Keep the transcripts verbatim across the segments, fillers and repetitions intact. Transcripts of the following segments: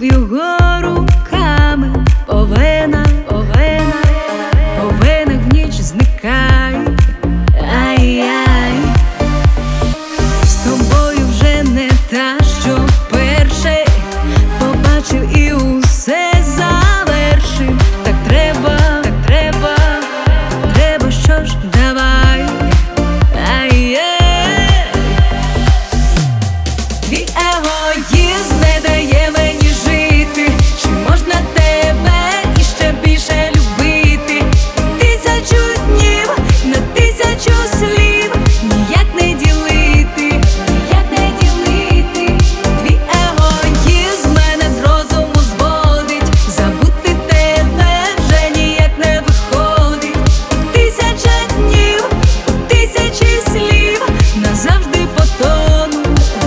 його руками, повена, повена, повена в ніч зникає. Ай-яй, з тобою вже не та, що вперше побачив і усе завершив. Так треба, так треба, треба, що ж, давай. Ай-яй, твій егоїзм не дає мені жити. Чи можна тебе іще більше любити? Тисячу днів на тисячу слів ніяк не ділити, ніяк не ділити. Твій егоїзм мене з розуму зводить. Забути тебе вже ніяк не виходить. Тисяча днів, тисячі слів назавжди потонуть.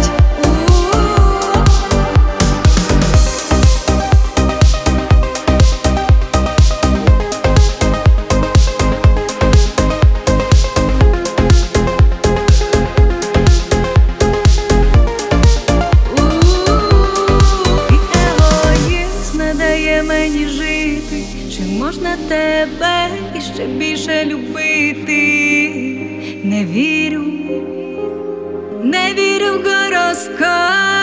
Мені жити, чи можна тебе іще більше любити? Не вірю, не вірю в гороскоп.